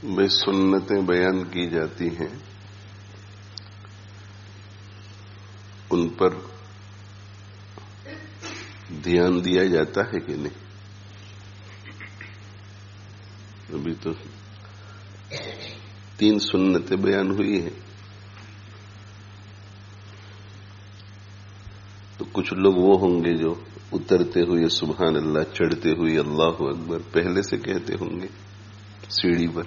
میں سنتیں بیان کی جاتی ہیں ان پر دھیان دیا جاتا ہے کہ نہیں؟ ابھی تو 3 سنتیں بیان ہوئی ہیں، تو کچھ لوگ وہ ہوں گے جو اترتے ہوئے سبحان اللہ، چڑھتے ہوئے اللہ اکبر پہلے سے کہتے ہوں گے سیڑھی پر،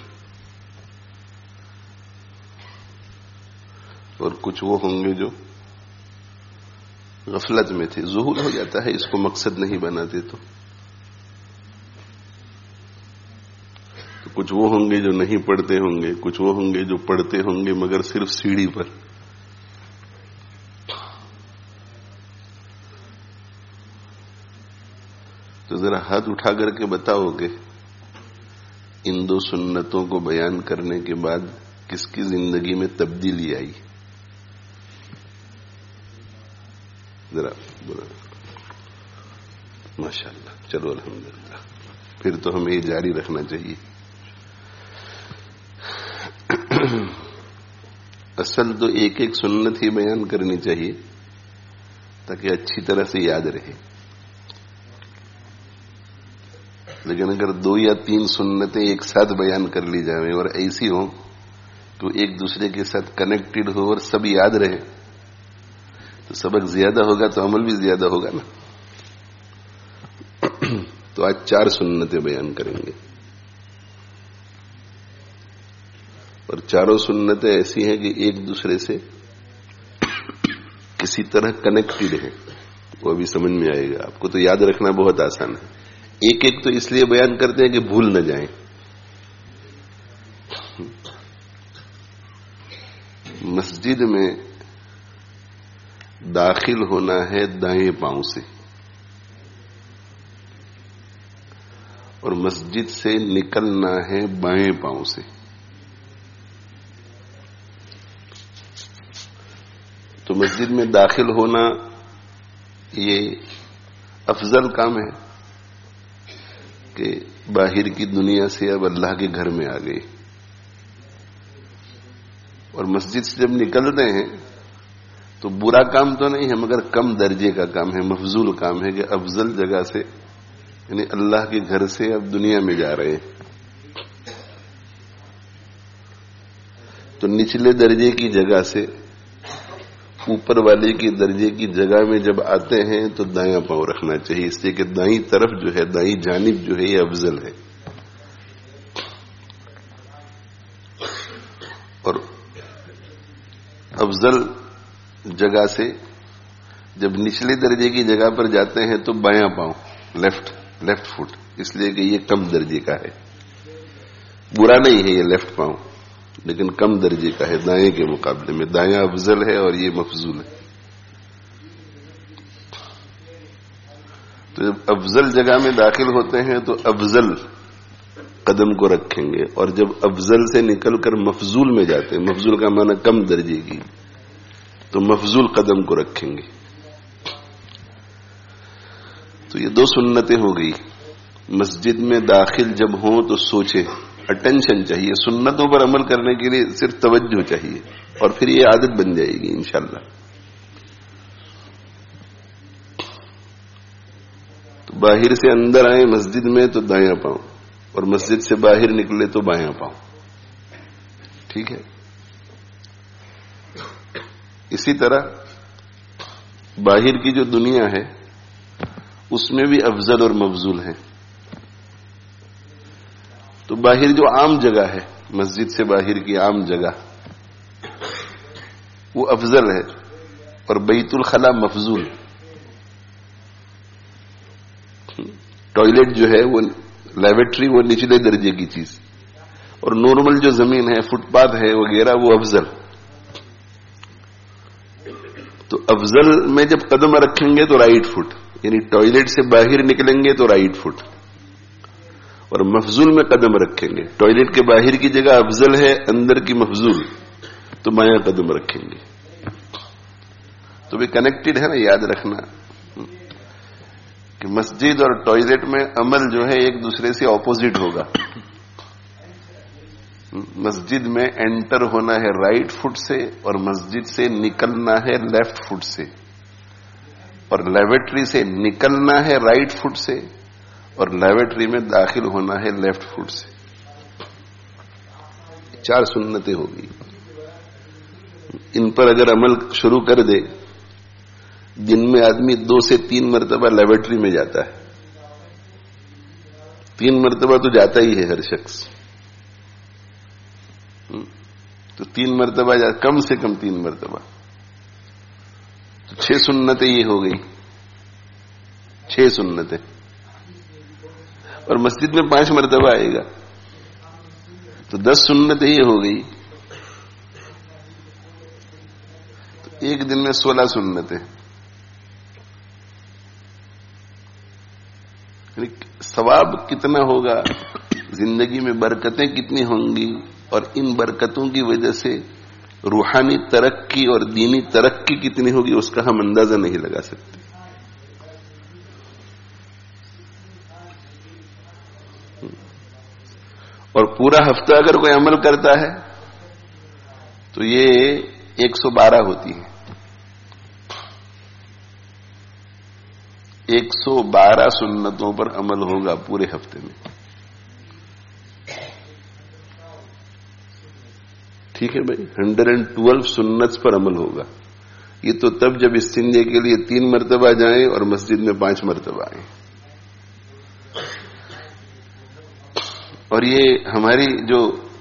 اور کچھ وہ ہوں گے جو غفلت میں تھے. ظہور ہو جاتا ہے، اس کو مقصد نہیں بناتے. تو کچھ وہ ہوں گے جو نہیں پڑھتے ہوں گے، کچھ وہ ہوں گے جو پڑھتے ہوں گے مگر صرف سیڑھی پر. تو ذرا ہاتھ اٹھا کر کے بتاؤ کہ ان 2 سنتوں کو بیان کرنے کے بعد کس کی زندگی میں تبدیلی آئی؟ ذرا ماشاء اللہ. چلو الحمدللہ، پھر تو ہمیں یہ جاری رکھنا چاہیے. اصل تو ایک سنت ہی بیان کرنی چاہیے تاکہ اچھی طرح سے یاد رہے. لیکن اگر 2 یا 3 سنتیں ایک ساتھ بیان کر لی جائیں اور ایسی ہوں تو ایک دوسرے کے ساتھ کنیکٹڈ ہو اور سب یاد رہے تو سبق زیادہ ہوگا تو عمل بھی زیادہ ہوگا نا. تو آج 4 سنتیں بیان کریں گے، اور چاروں سنتیں ایسی ہیں کہ ایک دوسرے سے کسی طرح کنیکٹڈ ہیں. وہ بھی سمجھ میں آئے گا آپ کو. تو یاد رکھنا بہت آسان ہے. ایک تو اس لیے بیان کرتے ہیں کہ بھول نہ جائیں. مسجد میں داخل ہونا ہے دائیں پاؤں سے، اور مسجد سے نکلنا ہے بائیں پاؤں سے. تو مسجد میں داخل ہونا یہ افضل کام ہے کہ باہر کی دنیا سے اب اللہ کے گھر میں آ گئے. اور مسجد سے جب نکلتے ہیں تو برا کام تو نہیں ہے مگر کم درجے کا کام ہے، مفضول کام ہے کہ افضل جگہ سے یعنی اللہ کے گھر سے اب دنیا میں جا رہے ہیں. تو نچلے درجے کی جگہ سے اوپر والے کی درجے کی جگہ میں جب آتے ہیں تو دایاں پاؤں رکھنا چاہیے، اس لیے کہ دائیں طرف جو ہے، دائیں جانب جو ہے یہ افضل ہے. اور افضل جگہ سے جب نچلے درجے کی جگہ پر جاتے ہیں تو بایاں پاؤں، لیفٹ فٹ، اس لیے کہ یہ کم درجے کا ہے. برا نہیں ہے یہ لیفٹ پاؤں، لیکن کم درجے کا ہے دائیں کے مقابلے میں. دایاں افضل ہے اور یہ مفضول ہے. تو جب افضل جگہ میں داخل ہوتے ہیں تو افضل قدم کو رکھیں گے، اور جب افضل سے نکل کر مفضول میں جاتے ہیں، مفضول کا معنی کم درجے کی، تو مفضول قدم کو رکھیں گے. تو یہ 2 سنتیں ہو گئی. مسجد میں داخل جب ہوں تو سوچیں، اٹینشن چاہیے. سنتوں پر عمل کرنے کے لیے صرف توجہ چاہیے، اور پھر یہ عادت بن جائے گی انشاءاللہ. تو باہر سے اندر آئے مسجد میں تو دایاں پاؤں، اور مسجد سے باہر نکلے تو بایاں پاؤں. ٹھیک ہے. اسی طرح باہر کی جو دنیا ہے اس میں بھی افضل اور مفضول ہیں. تو باہر جو عام جگہ ہے، مسجد سے باہر کی عام جگہ، وہ افضل ہے، اور بیت الخلا مفضول. ٹوائلٹ جو ہے وہ لیبارٹری وہ نچلے درجے کی چیز، اور نارمل جو زمین ہے، فٹ پاتھ ہے وغیرہ، وہ افضل. تو افضل میں جب قدم رکھیں گے تو رائٹ فٹ، یعنی ٹوائلٹ سے باہر نکلیں گے تو رائٹ فٹ، اور مفضول میں قدم رکھیں گے. ٹوائلٹ کے باہر کی جگہ افضل ہے، اندر کی مفضول، تو بایاں قدم رکھیں گے. تو بھی کنیکٹڈ ہے نا. یاد رکھنا کہ مسجد اور ٹوائلٹ میں عمل جو ہے ایک دوسرے سے اپوزٹ ہوگا. مسجد میں انٹر ہونا ہے رائٹ فٹ سے اور مسجد سے نکلنا ہے لیفٹ فٹ سے، اور لیبارٹری سے نکلنا ہے رائٹ فٹ سے اور لیبارٹری میں داخل ہونا ہے لیفٹ فٹ سے. 4 سنتیں ہو گئی. ان پر اگر عمل شروع کر دے، دن میں آدمی 2 سے 3 مرتبہ لیبارٹری میں جاتا ہے. 3 مرتبہ تو جاتا ہی ہے ہر شخص، تو 3 مرتبہ کم سے کم 3 مرتبہ، تو 6 سنتیں یہ ہو گئی. 6 سنتیں. اور مسجد میں 5 مرتبہ آئے گا تو 10 سنتیں یہ ہو گئی. تو ایک دن میں 16 سنتیں. ثواب کتنا ہوگا، زندگی میں برکتیں کتنی ہوں گی، اور ان برکتوں کی وجہ سے روحانی ترقی اور دینی ترقی کتنی ہوگی، اس کا ہم اندازہ نہیں لگا سکتے. اور پورا ہفتہ اگر کوئی عمل کرتا ہے تو یہ 112 ہوتی ہے. 112 سنتوں پر عمل ہوگا پورے ہفتے میں. ٹھیک ہے بھائی، 112 سنت پر عمل ہوگا. یہ تو تب جب استنجے کے لیے 3 مرتبہ جائیں اور مسجد میں 5 مرتبہ آئیں. اور یہ ہماری جو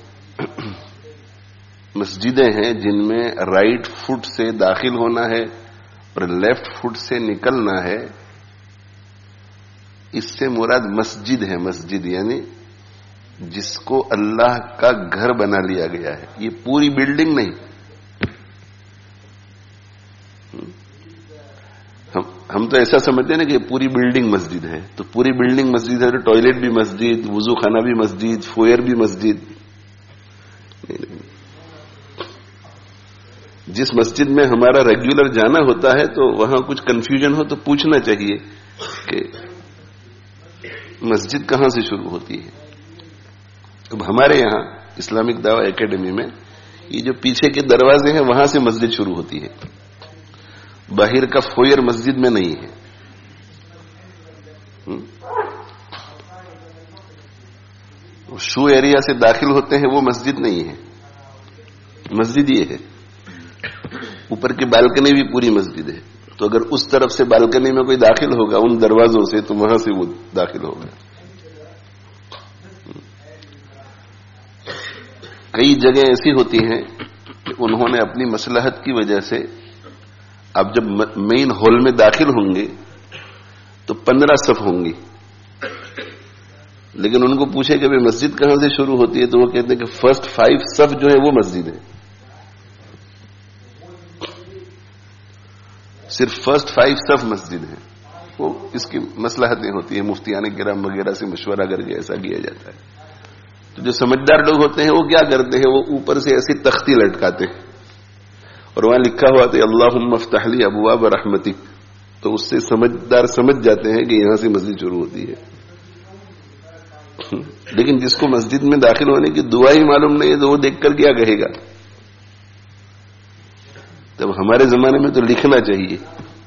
مسجدیں ہیں جن میں رائٹ فٹ سے داخل ہونا ہے اور لیفٹ فٹ سے نکلنا ہے، اس سے مراد مسجد ہے. مسجد یعنی جس کو اللہ کا گھر بنا لیا گیا ہے. یہ پوری بلڈنگ نہیں. ہم تو ایسا سمجھتے ہیں نا کہ پوری بلڈنگ مسجد ہے. تو پوری بلڈنگ مسجد ہے تو ٹوائلٹ بھی مسجد، وضو خانہ بھی مسجد، فوئر بھی مسجد. جس مسجد میں ہمارا ریگولر جانا ہوتا ہے تو وہاں کچھ کنفیوژن ہو تو پوچھنا چاہیے کہ مسجد کہاں سے شروع ہوتی ہے. اب ہمارے یہاں اسلامک دعوی اکیڈمی میں یہ جو پیچھے کے دروازے ہیں وہاں سے مسجد شروع ہوتی ہے. باہر کا فوئر مسجد میں نہیں ہے. شو ایریا سے داخل ہوتے ہیں وہ مسجد نہیں ہے. مسجد یہ ہے، اوپر کی بالکنی بھی پوری مسجد ہے. تو اگر اس طرف سے بالکنی میں کوئی داخل ہوگا ان دروازوں سے تو وہاں سے وہ داخل ہوگا. کئی جگہ ایسی ہوتی ہیں کہ انہوں نے اپنی مصلحت کی وجہ سے اب جب مین ہال میں داخل ہوں گے تو 15 صف ہوں گی، لیکن ان کو پوچھے کہ مسجد کہاں سے شروع ہوتی ہے تو وہ کہتے ہیں کہ فرسٹ 5 صف جو ہے وہ مسجد ہے. صرف فرسٹ 5 صف مسجد ہے. وہ اس کی مصلحتیں ہوتی ہیں، مفتیان کرام وغیرہ سے مشورہ کر کے ایسا کیا جاتا ہے. تو جو سمجھدار لوگ ہوتے ہیں وہ کیا کرتے ہیں، وہ اوپر سے ایسی تختی لٹکاتے ہیں اور وہاں لکھا ہوا تھا اللہم افتح لی ابواب رحمتک. تو اس سے سمجھدار سمجھ جاتے ہیں کہ یہاں سے مسجد شروع ہوتی ہے. لیکن جس کو مسجد میں داخل ہونے کی دعا ہی معلوم نہیں ہے تو وہ دیکھ کر کیا کہے گا. تب ہمارے زمانے میں تو لکھنا چاہیے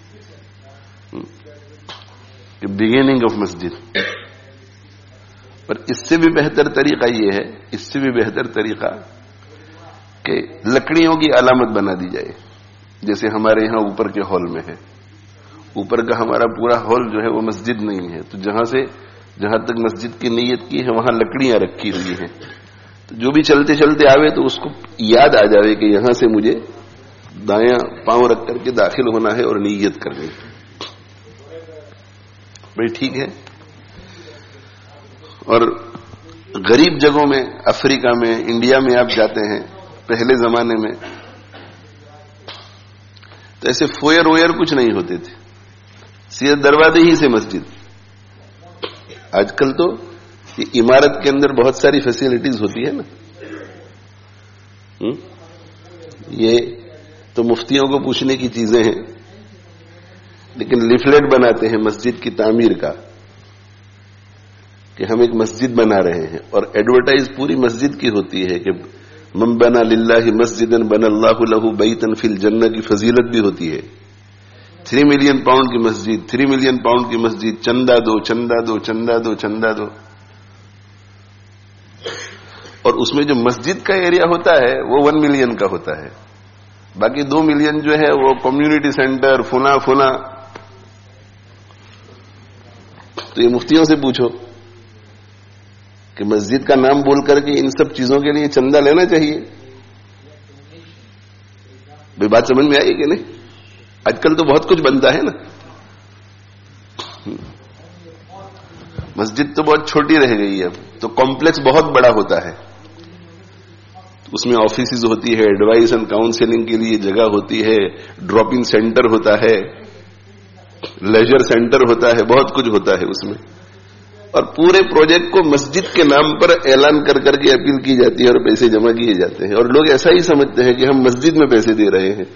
کہ بگننگ آف مسجد. پر اس سے بھی بہتر طریقہ یہ ہے، اس سے بھی بہتر طریقہ کہ لکڑیوں کی علامت بنا دی جائے. جیسے ہمارے یہاں اوپر کے ہال میں ہے، اوپر کا ہمارا پورا ہال جو ہے وہ مسجد نہیں ہے، تو جہاں تک مسجد کی نیت کی ہے وہاں لکڑیاں رکھی ہوئی ہیں. تو جو بھی چلتے چلتے آوے تو اس کو یاد آ جائے کہ یہاں سے مجھے دایاں پاؤں رکھ کر کے داخل ہونا ہے اور نیت کرنی ہے. بھائی ٹھیک ہے. اور غریب جگہوں میں، افریقہ میں، انڈیا میں آپ جاتے ہیں پہلے زمانے میں تو ایسے فوئر ووئر کچھ نہیں ہوتے تھے، سیدھے دروازے ہی سے مسجد. آج کل تو عمارت کے اندر بہت ساری فیسلٹیز ہوتی ہے نا. یہ تو مفتیوں کو پوچھنے کی چیزیں ہیں، لیکن لیفلیٹ بناتے ہیں مسجد کی تعمیر کا کہ ہم ایک مسجد بنا رہے ہیں، اور ایڈورٹائز پوری مسجد کی ہوتی ہے کہ من بنا للہ مسجدن بنا اللہ لہ بیتن فی الجنہ کی فضیلت بھی ہوتی ہے. 3 ملین پاؤنڈ کی مسجد، 3 ملین پاؤنڈ کی مسجد، چندہ دو چندہ دو چندہ دو چندہ دو. اور اس میں جو مسجد کا ایریا ہوتا ہے وہ 1 ملین کا ہوتا ہے، باقی 2 ملین جو ہے وہ کمیونٹی سینٹر فنا فنا. تو یہ مفتیوں سے پوچھو کہ مسجد کا نام بول کر کے ان سب چیزوں کے لیے چندہ لینا چاہیے. بھئی بات سمجھ میں آئی کہ نہیں؟ آج کل تو بہت کچھ بنتا ہے نا. مسجد تو بہت چھوٹی رہ گئی ہے، اب تو کمپلیکس بہت بڑا ہوتا ہے. اس میں آفیسز ہوتی ہے، ایڈوائس اینڈ کاؤنسلنگ کے لیے جگہ ہوتی ہے، ڈراپ ان سینٹر ہوتا ہے، لیجر سینٹر ہوتا ہے، بہت کچھ ہوتا ہے اس میں. اور پورے پروجیکٹ کو مسجد کے نام پر اعلان کر کر کے اپیل کی جاتی ہے اور پیسے جمع کیے جاتے ہیں، اور لوگ ایسا ہی سمجھتے ہیں کہ ہم مسجد میں پیسے دے رہے ہیں.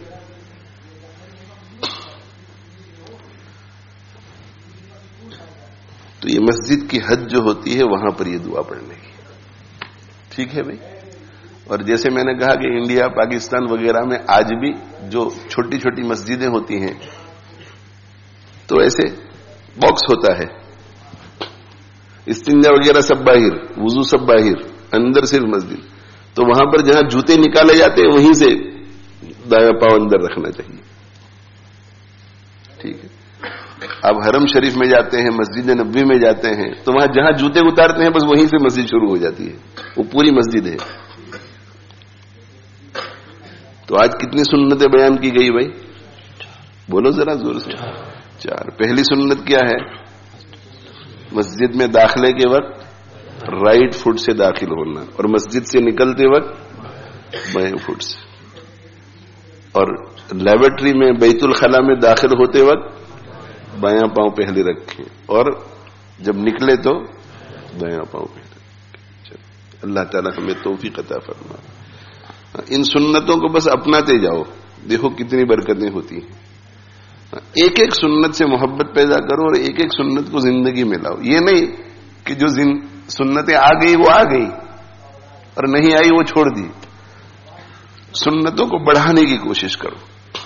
تو یہ مسجد کی حد جو ہوتی ہے وہاں پر یہ دعا پڑھنے کی. ٹھیک ہے بھائی. اور جیسے میں نے کہا کہ انڈیا پاکستان وغیرہ میں آج بھی جو چھوٹی چھوٹی مسجدیں ہوتی ہیں تو ایسے باکس ہوتا ہے، استنجا وغیرہ سب باہر، وضو سب باہر، اندر صرف مسجد. تو وہاں پر جہاں جوتے نکالے جاتے ہیں وہیں سے دایاں پاؤں اندر رکھنا چاہیے. ٹھیک ہے. اب حرم شریف میں جاتے ہیں، مسجد نبوی میں جاتے ہیں تو وہاں جہاں جوتے اتارتے ہیں بس وہیں سے مسجد شروع ہو جاتی ہے، وہ پوری مسجد ہے. تو آج کتنی سنتیں بیان کی گئی بھائی؟ بولو ذرا زور سے. 4. پہلی سنت کیا ہے؟ مسجد میں داخلے کے وقت رائٹ فٹ سے داخل ہونا، اور مسجد سے نکلتے وقت بائیں فٹ سے. اور لیبارٹری میں بیت الخلا میں داخل ہوتے وقت بایاں پاؤں پہلے رکھیں، اور جب نکلے تو دایاں پاؤں پہلے رکھیں. اللہ تعالیٰ ہمیں توفیق عطا فرمائے. ان سنتوں کو بس اپناتے جاؤ، دیکھو کتنی برکتیں ہوتی ہیں. ایک ایک سنت سے محبت پیدا کرو اور ایک ایک سنت کو زندگی میں لاؤ. یہ نہیں کہ جو سنتیں آ گئی وہ آ گئی اور نہیں آئی وہ چھوڑ دی. سنتوں کو بڑھانے کی کوشش کرو.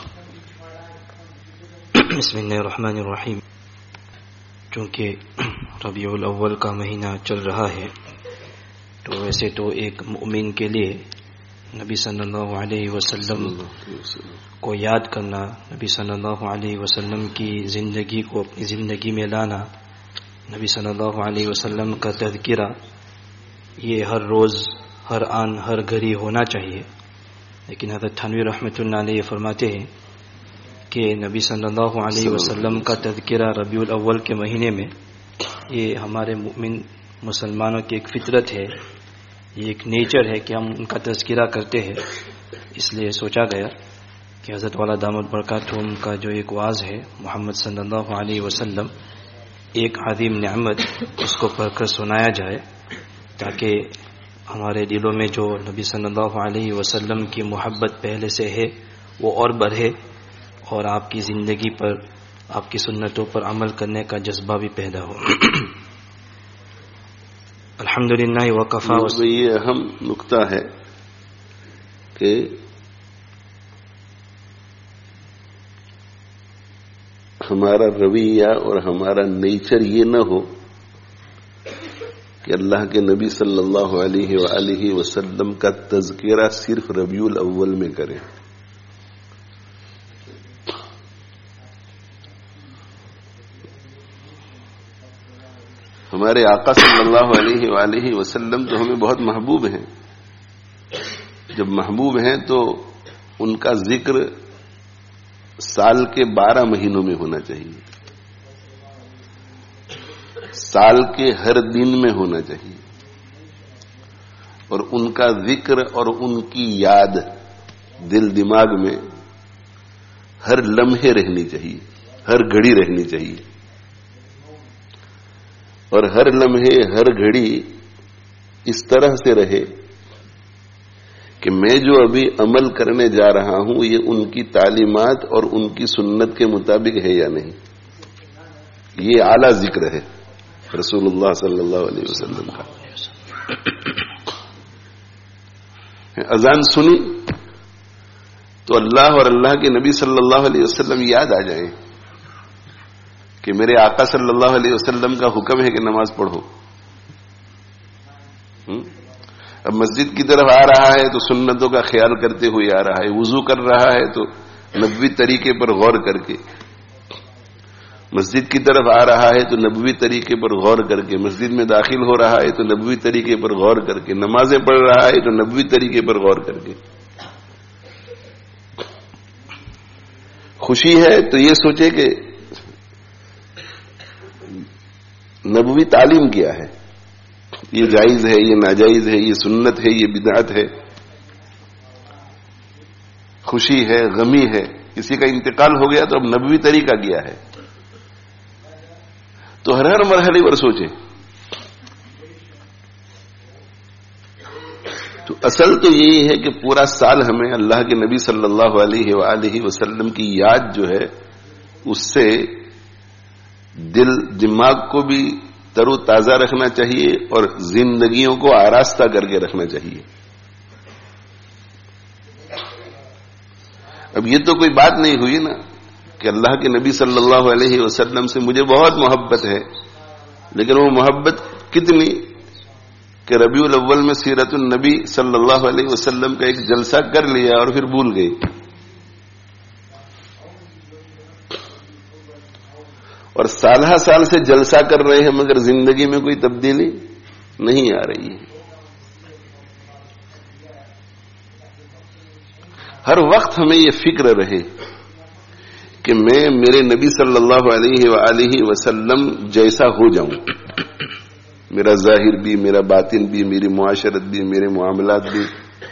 بسم اللہ الرحمن الرحیم. چونکہ ربیع الاول کا مہینہ چل رہا ہے تو ویسے تو ایک مومن کے لیے نبی صلی اللہ علیہ وسلم کو یاد کرنا، نبی صلی اللہ علیہ وسلم کی زندگی کو اپنی زندگی میں لانا، نبی صلی اللہ علیہ وسلم کا تذکرہ، یہ ہر روز ہر آن ہر گھڑی ہونا چاہیے. لیکن حضرت تھانوی رحمۃ اللہ علیہ فرماتے ہیں کہ نبی صلی اللہ علیہ وسلم کا تذکرہ ربیع الاول کے مہینے میں یہ ہمارے مومن مسلمانوں کی ایک فطرت ہے، یہ ایک نیچر ہے کہ ہم ان کا تذکرہ کرتے ہیں. اس لیے سوچا گیا کہ حضرت والا دامت برکاتہم کا جو ایک واعظ ہے محمد صلی اللہ علیہ وسلم، ایک عظیم نعمت، اس کو پڑھ کر سنایا جائے تاکہ ہمارے دلوں میں جو نبی صلی اللہ علیہ وسلم کی محبت پہلے سے ہے وہ اور بڑھے، اور آپ کی زندگی پر، آپ کی سنتوں پر عمل کرنے کا جذبہ بھی پیدا ہو. الحمدللہ وکفا. یہ اہم نقطہ ہے کہ ہمارا رویہ اور ہمارا نیچر یہ نہ ہو کہ اللہ کے نبی صلی اللہ علیہ وآلہ وسلم کا تذکرہ صرف ربیع الاول میں کریں. ہمارے آقا صلی اللہ علیہ وآلہ وسلم تو ہمیں بہت محبوب ہیں. جب محبوب ہیں تو ان کا ذکر سال کے 12 مہینوں میں ہونا چاہیے، سال کے ہر دن میں ہونا چاہیے، اور ان کا ذکر اور ان کی یاد دل دماغ میں ہر لمحے رہنی چاہیے، ہر گھڑی رہنی چاہیے. اور ہر لمحے ہر گھڑی اس طرح سے رہے کہ میں جو ابھی عمل کرنے جا رہا ہوں یہ ان کی تعلیمات اور ان کی سنت کے مطابق ہے یا نہیں. یہ اعلیٰ ذکر ہے رسول اللہ صلی اللہ علیہ وسلم کا. اذان سنی تو اللہ اور اللہ کے نبی صلی اللہ علیہ وسلم یاد آ جائیں کہ میرے آقا صلی اللہ علیہ وسلم کا حکم ہے کہ نماز پڑھو. اب مسجد کی طرف آ رہا ہے تو سنتوں کا خیال کرتے ہوئے آ رہا ہے, وضو کر رہا ہے تو نبوی طریقے پر غور کر کے, مسجد کی طرف آ رہا ہے تو نبوی طریقے پر غور کر کے, مسجد میں داخل ہو رہا ہے تو نبوی طریقے پر غور کر کے, نمازیں پڑھ رہا ہے تو نبوی طریقے پر غور کر کے. خوشی ہے تو یہ سوچے کہ نبوی تعلیم کیا ہے, یہ جائز ہے, یہ ناجائز ہے, یہ سنت ہے, یہ بدعت ہے. خوشی ہے, غمی ہے, کسی کا انتقال ہو گیا تو اب نبوی طریقہ کیا ہے, تو ہر مرحلے پر سوچیں. تو اصل تو یہی ہے کہ پورا سال ہمیں اللہ کے نبی صلی اللہ علیہ وآلہ وسلم کی یاد جو ہے اس سے دل دماغ کو بھی تر و تازہ رکھنا چاہیے اور زندگیوں کو آراستہ کر کے رکھنا چاہیے. اب یہ تو کوئی بات نہیں ہوئی نا کہ اللہ کے نبی صلی اللہ علیہ وسلم سے مجھے بہت محبت ہے, لیکن وہ محبت کتنی کہ ربیع الاول میں سیرت النبی صلی اللہ علیہ وسلم کا ایک جلسہ کر لیا اور پھر بھول گئی. اور سالہ سال سے جلسہ کر رہے ہیں مگر زندگی میں کوئی تبدیلی نہیں آ رہی ہے. ہر وقت ہمیں یہ فکر رہے کہ میں میرے نبی صلی اللہ علیہ وآلہ وسلم جیسا ہو جاؤں, میرا ظاہر بھی, میرا باطن بھی, میری معاشرت بھی, میرے معاملات بھی.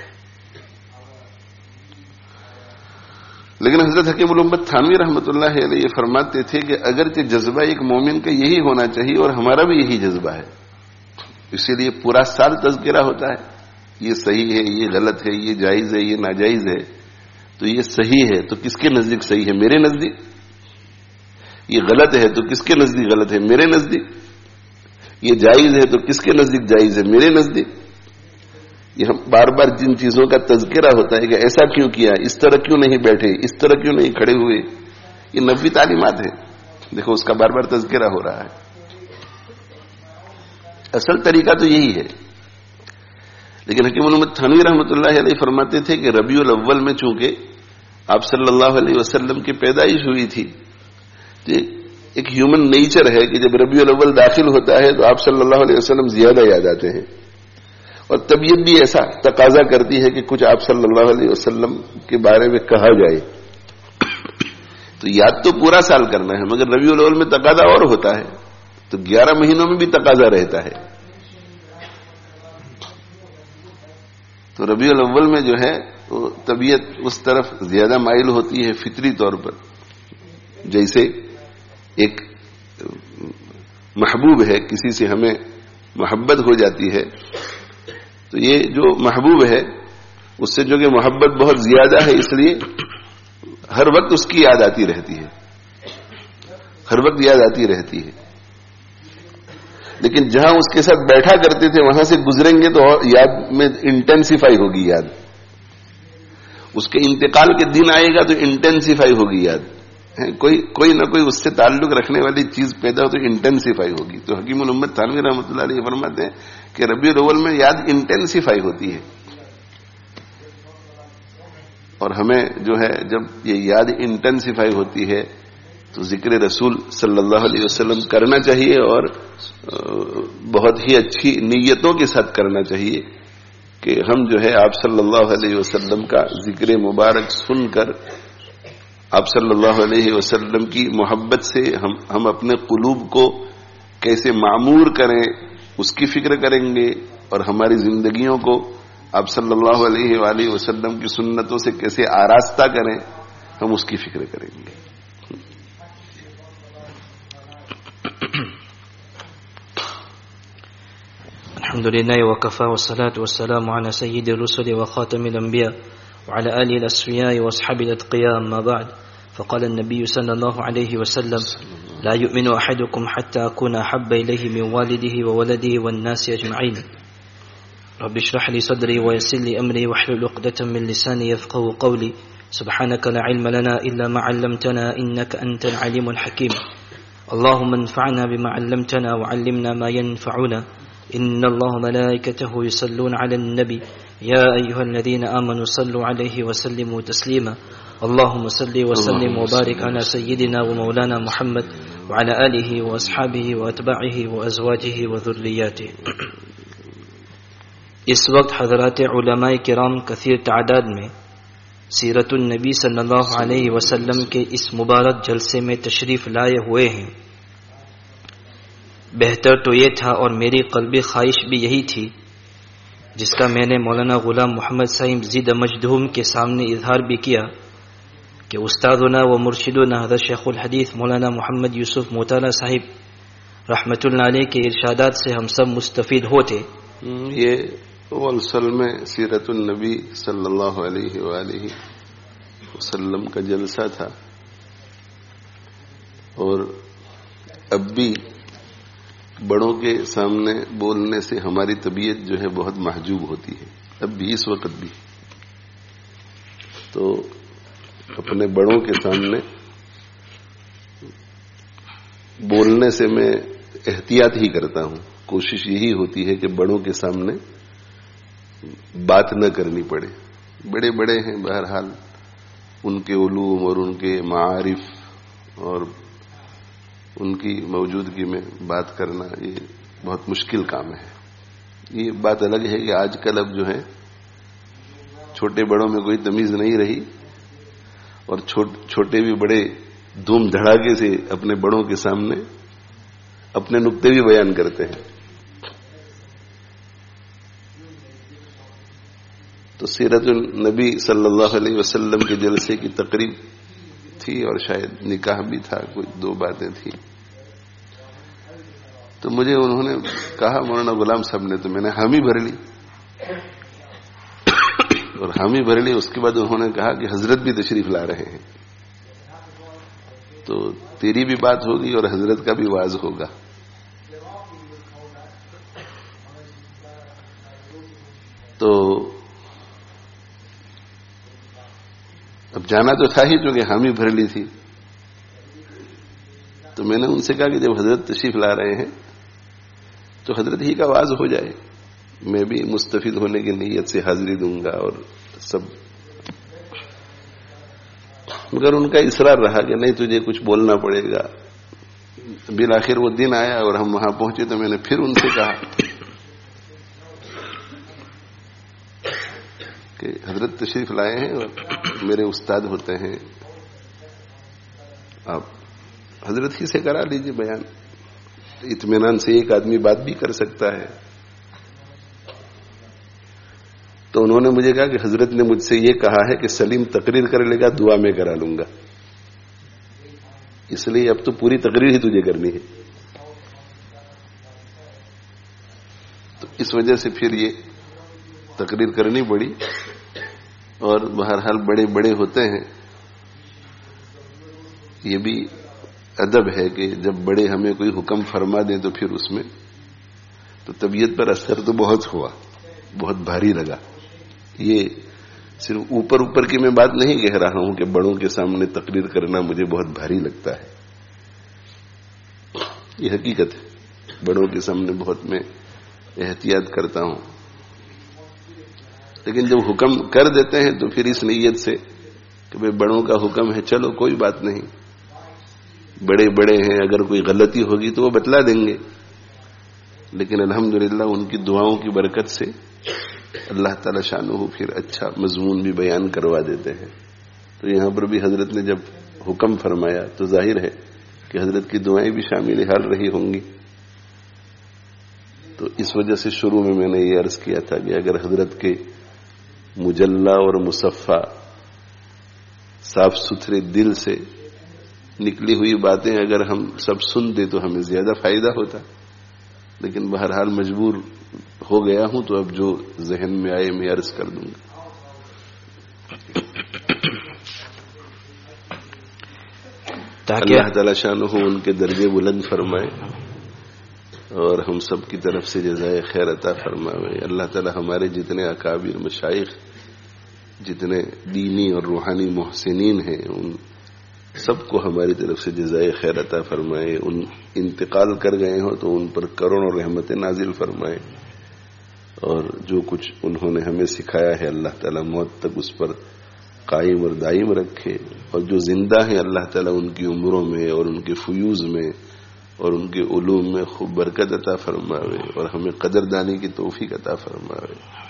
لیکن حضرت حکیم الامت تھانوی رحمۃ اللہ علیہ یہ فرماتے تھے کہ اگرچہ جذبہ ایک مومن کا یہی ہونا چاہیے اور ہمارا بھی یہی جذبہ ہے, اسی لیے پورا سال تذکرہ ہوتا ہے, یہ صحیح ہے, یہ غلط ہے, یہ جائز ہے, یہ ناجائز ہے. تو یہ صحیح ہے تو کس کے نزدیک صحیح ہے؟ میرے نزدیک. یہ غلط ہے تو کس کے نزدیک غلط ہے؟ میرے نزدیک. یہ جائز ہے تو کس کے نزدیک جائز ہے؟ میرے نزدیک. یہ ہم بار بار جن چیزوں کا تذکرہ ہوتا ہے کہ ایسا کیوں کیا, اس طرح کیوں نہیں بیٹھے, اس طرح کیوں نہیں کھڑے ہوئے, یہ نبوی تعلیمات ہے. دیکھو اس کا بار بار تذکرہ ہو رہا ہے. اصل طریقہ تو یہی ہے. لیکن حکیم الامت تھانوی رحمۃ اللہ علیہ فرماتے تھے کہ ربیع الاول میں چونکہ آپ صلی اللہ علیہ وسلم کی پیدائش ہوئی تھی, تو ایک ہیومن نیچر ہے کہ جب ربیع الاول داخل ہوتا ہے تو آپ صلی اللہ علیہ وسلم زیادہ یاد آتے ہیں, اور طبیعت بھی ایسا تقاضا کرتی ہے کہ کچھ آپ صلی اللہ علیہ وسلم کے بارے میں کہا جائے. تو یاد تو پورا سال کرنا ہے مگر ربیع الاول میں تقاضا اور ہوتا ہے, تو 11 مہینوں میں بھی تقاضا رہتا ہے. تو ربیع الاول میں جو ہے وہ طبیعت اس طرف زیادہ مائل ہوتی ہے فطری طور پر. جیسے ایک محبوب ہے, کسی سے ہمیں محبت ہو جاتی ہے, تو یہ جو محبوب ہے اس سے جو کہ محبت بہت زیادہ ہے, اس لیے ہر وقت اس کی یاد آتی رہتی ہے, ہر وقت یاد آتی رہتی ہے. لیکن جہاں اس کے ساتھ بیٹھا کرتے تھے وہاں سے گزریں گے تو یاد میں انٹینسیفائی ہوگی یاد. اس کے انتقال کے دن آئے گا تو انٹینسیفائی ہوگی یاد. کوئی نہ کوئی اس سے تعلق رکھنے والی چیز پیدا ہو تو انٹینسیفائی ہوگی. تو حکیم الامت تھانوی رحمۃ اللہ علیہ فرماتے ہیں کہ ربیع الاول میں یاد انٹینسیفائی ہوتی ہے, اور ہمیں جو ہے جب یہ یاد انٹینسیفائی ہوتی ہے تو ذکر رسول صلی اللہ علیہ وسلم کرنا چاہیے, اور بہت ہی اچھی نیتوں کے ساتھ کرنا چاہیے کہ ہم جو ہے آپ صلی اللہ علیہ وسلم کا ذکر مبارک سن کر آپ صلی اللہ علیہ وسلم کی محبت سے ہم اپنے قلوب کو کیسے معمور کریں اس کی فکر کریں گے, اور ہماری زندگیوں کو آپ صلی اللہ علیہ وآلہ وسلم کی سنتوں سے کیسے آراستہ کریں ہم اس کی فکر کریں گے. الحمد لله وكفى والصلاة والسلام على سيد الرسل وخاتم الأنبياء وعلى آله الأصفياء وأصحابه الأتقياء. أما بعد, فقال النبي صلى الله عليه وسلم: لا يؤمن أحدكم حتى أكون أحب إليه من والده وولده والناس أجمعين. رب اشرح لي صدري ويسر لي أمري واحلل عقدة من لساني يفقهوا قولي سبحانك لا علم لنا إلا ما علمتنا إنك أنت العليم الحكيم اللهم انفعنا بما علمتنا وعلمنا ما ينفعنا إن الله ملائكته يصلون على النبي يا أيها الذين آمنوا صلوا عليه وسلموا تسليما اللهم صل وسلم وبارك على سيدنا ومولانا محمد وعلى آله وأصحابه وأتباعه وأزواجه وذرياته. اس وقت حضرات علماء کرام کثیر تعداد میں سیرت النبی صلی اللہ علیہ وسلم کے اس مبارک جلسے میں تشریف لائے ہوئے ہیں. بہتر تو یہ تھا اور میری قلبی خواہش بھی یہی تھی جس کا میں نے مولانا غلام محمد صاحب زید مجدوم کے سامنے اظہار بھی کیا کہ استادنا و مرشدنا حضرت شیخ الحدیث مولانا محمد یوسف موتالا صاحب رحمۃ اللہ علیہ کے ارشادات سے ہم سب مستفید ہوتے. یہ اصل میں سیرت النبی صلی اللہ علیہ وآلہ وسلم کا جلسہ تھا اور اب بھی بڑوں کے سامنے بولنے سے ہماری طبیعت جو ہے بہت محجوب ہوتی ہے. اب بھی اس وقت بھی تو اپنے بڑوں کے سامنے بولنے سے میں احتیاط ہی کرتا ہوں. کوشش یہی ہوتی ہے کہ بڑوں کے سامنے بات نہ کرنی پڑے. بڑے بڑے ہیں بہرحال ان کے علوم اور ان کے معارف اور ان کی موجودگی میں بات کرنا یہ بہت مشکل کام ہے. یہ بات الگ ہے کہ آج کل اب جو ہے چھوٹے بڑوں میں کوئی تمیز نہیں رہی اور چھوٹے بھی بڑے دھوم دھڑاکے سے اپنے بڑوں کے سامنے اپنے نقطے بھی بیان کرتے ہیں. تو سیرت النبی صلی اللہ علیہ وسلم کے جلسے کی تقریب تھی اور شاید نکاح بھی تھا, کوئی دو باتیں تھیں. تو مجھے انہوں نے کہا مولانا غلام صاحب نے, تو میں نے حامی بھر لی اور حامی بھر لی. اس کے بعد انہوں نے کہا کہ حضرت بھی تشریف لا رہے ہیں تو تیری بھی بات ہوگی اور حضرت کا بھی واعظ ہوگا. تو اب جانا تو تھا ہی کیونکہ حامی بھر لی تھی. تو میں نے ان سے کہا کہ جب حضرت تشریف لا رہے ہیں تو حضرت ہی کا واعظ ہو جائے, میں بھی مستفید ہونے کی نیت سے حاضری دوں گا اور سب. مگر ان کا اصرار رہا کہ نہیں تجھے کچھ بولنا پڑے گا. بالآخر وہ دن آیا اور ہم وہاں پہنچے تو میں نے پھر ان سے کہا کہ حضرت تشریف لائے ہیں اور میرے استاد ہوتے ہیں, آپ حضرت ہی سے کرا لیجیے بیان. اطمینان سے ایک آدمی بات بھی کر سکتا ہے. تو انہوں نے مجھے کہا کہ حضرت نے مجھ سے یہ کہا ہے کہ سلیم تقریر کر لے گا, دعا میں کرا لوں گا, اس لیے اب تو پوری تقریر ہی تجھے کرنی ہے. تو اس وجہ سے پھر یہ تقریر کرنی پڑی. اور بہرحال بڑے بڑے ہوتے ہیں, یہ بھی ادب ہے کہ جب بڑے ہمیں کوئی حکم فرما دیں تو پھر اس میں تو طبیعت پر اثر تو بہت ہوا, بہت بھاری لگا. یہ صرف اوپر اوپر کی میں بات نہیں کہہ رہا ہوں کہ بڑوں کے سامنے تقریر کرنا مجھے بہت بھاری لگتا ہے. یہ حقیقت ہے, بڑوں کے سامنے بہت میں احتیاط کرتا ہوں. لیکن جب حکم کر دیتے ہیں تو پھر اس نیت سے کہ بھئی بڑوں کا حکم ہے, چلو کوئی بات نہیں, بڑے بڑے ہیں, اگر کوئی غلطی ہوگی تو وہ بتلا دیں گے. لیکن الحمدللہ ان کی دعاؤں کی برکت سے اللہ تعالی شانہ پھر اچھا مضمون بھی بیان کروا دیتے ہیں. تو یہاں پر بھی حضرت نے جب حکم فرمایا تو ظاہر ہے کہ حضرت کی دعائیں بھی شامل حال رہی ہوں گی. تو اس وجہ سے شروع میں نے یہ عرض کیا تھا کہ اگر حضرت کے مجلہ اور مصفہ صاف ستھرے دل سے نکلی ہوئی باتیں اگر ہم سب سن دیں تو ہمیں زیادہ فائدہ ہوتا. لیکن بہرحال مجبور ہو گیا ہوں تو اب جو ذہن میں آئے میں عرض کر دوں گا. اللہ تعالی شانہ ان کے درجے بلند فرمائے اور ہم سب کی طرف سے جزائے خیر عطا فرمائے. اللہ تعالی ہمارے جتنے اکابر مشائخ، جتنے دینی اور روحانی محسنین ہیں، ان سب کو ہماری طرف سے جزائے خیر عطا فرمائے. ان انتقال کر گئے ہوں تو ان پر کروڑوں رحمتیں نازل فرمائے، اور جو کچھ انہوں نے ہمیں سکھایا ہے اللہ تعالیٰ موت تک اس پر قائم اور دائم رکھے. اور جو زندہ ہیں اللہ تعالیٰ ان کی عمروں میں اور ان کے فیوز میں اور ان کے علوم میں خوب برکت عطا فرمائے، اور ہمیں قدردانی کی توفیق عطا فرمائے.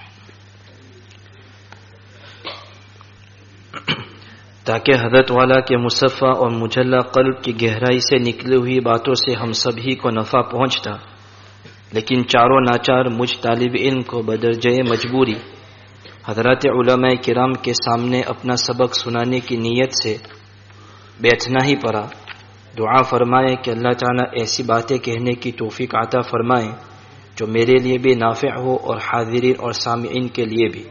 تاکہ حضرت والا کے مصفا اور مجلہ قلب کی گہرائی سے نکلی ہوئی باتوں سے ہم سبھی کو نفع پہنچتا، لیکن چاروں ناچار مجھ طالب علم کو بدرجہ مجبوری حضرات علماء کرام کے سامنے اپنا سبق سنانے کی نیت سے بیٹھنا ہی پڑا. دعا فرمائے کہ اللہ تعالیٰ ایسی باتیں کہنے کی توفیق عطا فرمائے جو میرے لیے بھی نافع ہو اور حاضرین اور سامعین کے لیے بھی.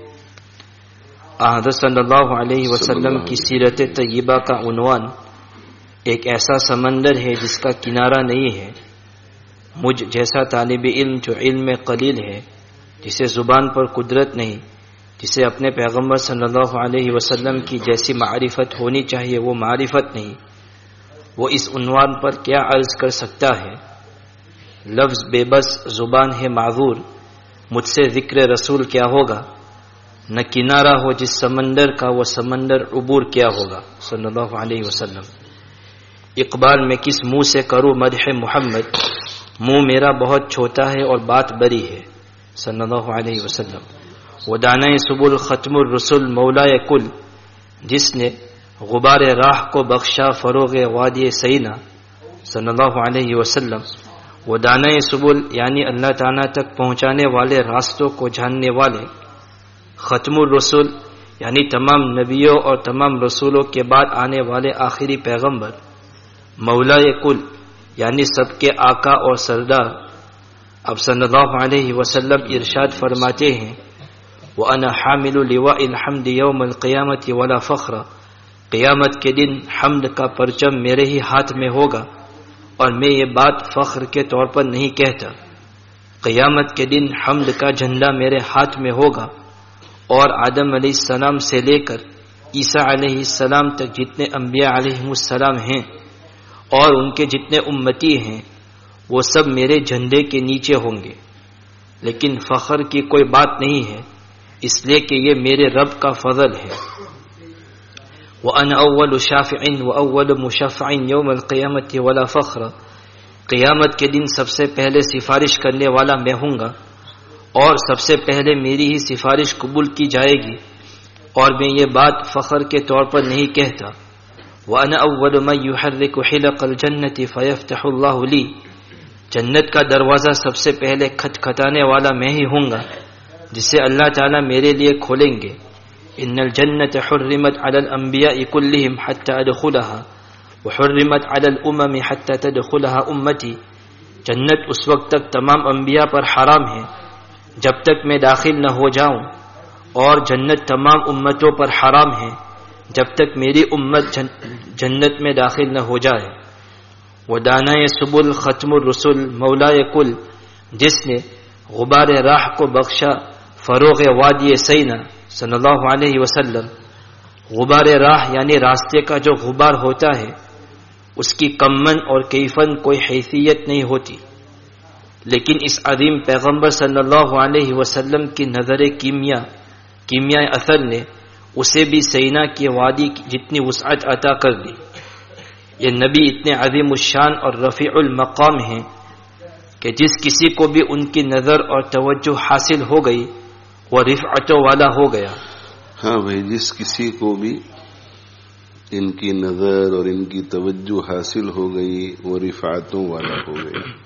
حضرت صلی اللہ علیہ وسلم کی سیرت طیبہ کا عنوان ایک ایسا سمندر ہے جس کا کنارہ نہیں ہے. مجھ جیسا طالب علم جو علم میں قلیل ہے، جسے زبان پر قدرت نہیں، جسے اپنے پیغمبر صلی اللہ علیہ وسلم کی جیسی معرفت ہونی چاہیے وہ معرفت نہیں، وہ اس عنوان پر کیا عرض کر سکتا ہے؟ لفظ بے بس، زبان ہے معذور، مجھ سے ذکر رسول کیا ہوگا؟ نہ کنارہ ہو جس سمندر کا وہ سمندر عبور کیا ہوگا صلی اللہ علیہ وسلم. اقبال میں کس منہ سے کروں مدح محمد، منہ میرا بہت چھوٹا ہے اور بات بڑی ہے صلی اللہ علیہ وسلم. وہ دانۂ سبل ختم الرسل مولائے کل، جس نے غبار راہ کو بخشا فروغ وادی سینا صلی اللہ علیہ وسلم. وہ دانۂ سبل یعنی اللہ تعالیٰ تک پہنچانے والے راستوں کو جاننے والے، ختم الرسل یعنی تمام نبیوں اور تمام رسولوں کے بعد آنے والے آخری پیغمبر، مولائے کل یعنی سب کے آقا اور سردار. اب صلی اللہ علیہ وسلم ارشاد فرماتے ہیں وَأَنَا حَامِلُ لِوَاءِ الْحَمْدِ يَوْمَ الْقِيَامَةِ وَلَا فَخْرَ، قیامت کے دن حمد کا پرچم میرے ہی ہاتھ میں ہوگا اور میں یہ بات فخر کے طور پر نہیں کہتا. قیامت کے دن حمد کا جھنڈا میرے ہاتھ میں ہوگا، اور آدم علیہ السلام سے لے کر عیسیٰ علیہ السلام تک جتنے انبیاء علیہ السلام ہیں اور ان کے جتنے امتی ہیں وہ سب میرے جھنڈے کے نیچے ہوں گے. لیکن فخر کی کوئی بات نہیں ہے، اس لیے کہ یہ میرے رب کا فضل ہے. وَأَنَا أَوَّلُ شَافِعٍ وَأَوَّلُ مُشَفَّعٍ يَوْمَ الْقِيَامَةِ وَلَا فَخْرَ، قیامت کے دن سب سے پہلے سفارش کرنے والا میں ہوں گا اور سب سے پہلے میری ہی سفارش قبول کی جائے گی، اور میں یہ بات فخر کے طور پر نہیں کہتا. وَأَنَا أَوَّلُ مَن يُحَرِّكُ حِلَقَ الْجَنَّةِ فَيَفْتَحُ اللَّهُ لِي، جنت کا دروازہ سب سے پہلے کھٹکھٹانے والا میں ہی ہوں گا جسے اللہ تعالیٰ میرے لیے کھولیں گے. ان الجنت حرمت علی الانبیاء کلہم حتی ادخلها وحرمت علی الامم حتی تدخلها امتی، جنت اس وقت تک تمام انبیاء پر حرام ہے جب تک میں داخل نہ ہو جاؤں، اور جنت تمام امتوں پر حرام ہے جب تک میری امت جنت میں داخل نہ ہو جائے. وَدَانَائِ سُبُلْ ختم الرسل مولائے کل، جس نے غبار راہ کو بخشا فروغ وادی سینا صلی اللہ علیہ وسلم. غبار راہ یعنی راستے کا جو غبار ہوتا ہے اس کی کمن اور کیفن کوئی حیثیت نہیں ہوتی، لیکن اس عظیم پیغمبر صلی اللہ علیہ وسلم کی نظر کیمیاء اثر نے اسے بھی سینا کی وادی جتنی وسعت عطا کر دی. یہ نبی اتنے عظیم الشان اور رفیع المقام ہیں کہ جس کسی کو بھی ان کی نظر اور توجہ حاصل ہو گئی وہ رفعتوں والا ہو گیا. ہاں بھائی، جس کسی کو بھی ان کی نظر اور ان کی توجہ حاصل ہو گئی وہ رفعتوں والا ہو گیا.